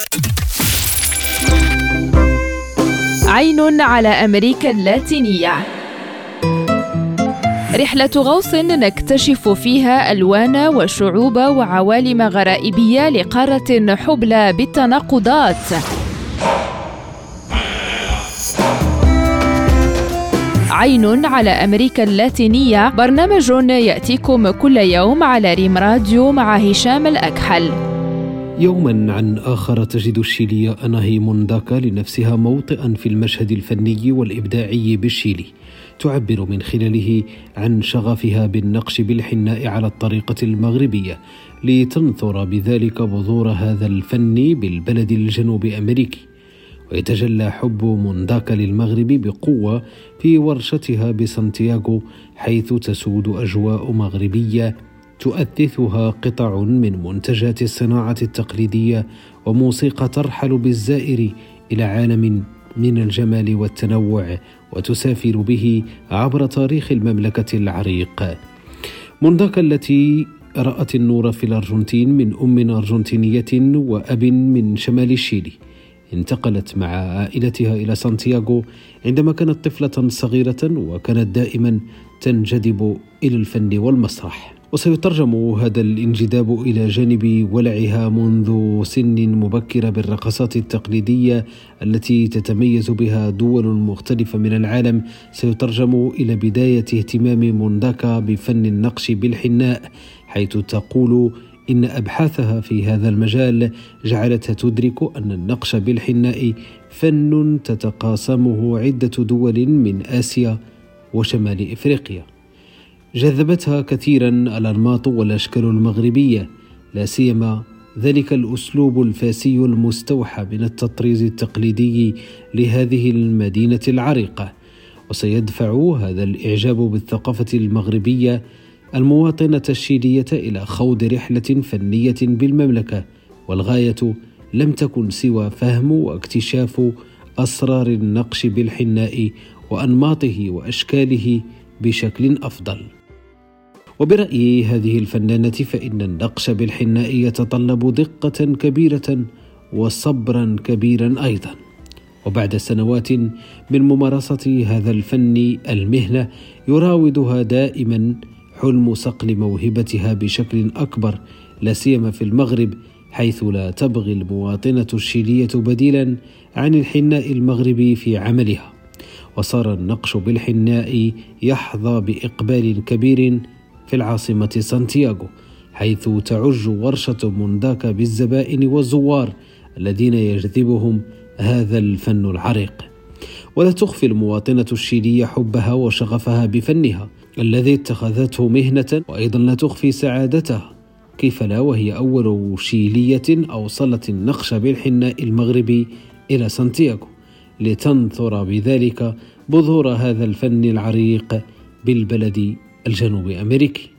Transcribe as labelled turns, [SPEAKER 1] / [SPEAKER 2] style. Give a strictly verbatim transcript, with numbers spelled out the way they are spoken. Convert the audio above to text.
[SPEAKER 1] عين على أمريكا اللاتينية، رحلة غوص نكتشف فيها ألوان وشعوب وعوالم غرائبية لقارة حبلى بالتناقضات. عين على أمريكا اللاتينية، برنامج يأتيكم كل يوم على ريم راديو مع هشام الأكحل.
[SPEAKER 2] يوما عن آخر تجد الشيلية أناهي مونداكا لنفسها موطئا في المشهد الفني والإبداعي بالشيلي، تعبر من خلاله عن شغفها بالنقش بالحناء على الطريقة المغربية، لتنثر بذلك بذور هذا الفن بالبلد الجنوب أمريكي. ويتجلى حب مونداكا للمغرب بقوة في ورشتها بسانتياغو، حيث تسود أجواء مغربية تؤثثها قطع من منتجات الصناعة التقليدية وموسيقى ترحل بالزائر إلى عالم من الجمال والتنوع، وتسافر به عبر تاريخ المملكة العريق. مونداكا التي رأت النور في الأرجنتين من أم أرجنتينية وأب من شمال الشيلي، انتقلت مع عائلتها إلى سانتياغو عندما كانت طفلة صغيرة، وكانت دائما تنجذب إلى الفن والمسرح. وسيترجم هذا الانجذاب إلى جانب ولعها منذ سن مبكرة بالرقصات التقليدية التي تتميز بها دول مختلفة من العالم، سيترجم إلى بداية اهتمام مونداكا بفن النقش بالحناء، حيث تقول إن أبحاثها في هذا المجال جعلتها تدرك أن النقش بالحناء فن تتقاسمه عدة دول من آسيا وشمال إفريقيا. جذبتها كثيرا الأنماط والأشكال المغربية، لا سيما ذلك الأسلوب الفاسي المستوحى من التطريز التقليدي لهذه المدينة العريقة. وسيدفع هذا الإعجاب بالثقافة المغربية المواطنة الشيلية إلى خوض رحلة فنية بالمملكة، والغاية لم تكن سوى فهم واكتشاف أسرار النقش بالحناء وأنماطه وأشكاله بشكل أفضل. وبرأي هذه الفنانة فإن النقش بالحناء يتطلب دقة كبيرة وصبرا كبيرا أيضا. وبعد سنوات من ممارسة هذا الفن المهنة، يراودها دائما حلم صقل موهبتها بشكل أكبر، لا سيما في المغرب، حيث لا تبغي المواطنة الشيلية بديلا عن الحناء المغربي في عملها. وصار النقش بالحناء يحظى بإقبال كبير في العاصمة سانتياغو، حيث تعج ورشة مونداكا بالزبائن والزوار الذين يجذبهم هذا الفن العريق. ولا تخفي المواطنة الشيلية حبها وشغفها بفنها الذي اتخذته مهنة، وأيضا لا تخفي سعادتها، كيف لا وهي أول شيلية أوصلت النقش بالحناء المغربي إلى سانتياغو، لتنثر بذلك بذور هذا الفن العريق بالبلد الجنوب أمريكي.